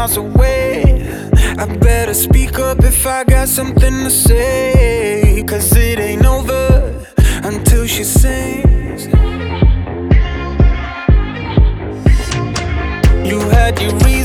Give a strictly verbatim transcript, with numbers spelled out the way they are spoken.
miles away. I better speak up if I got something to say, 'cause it ain't over until she sings. You had your reasons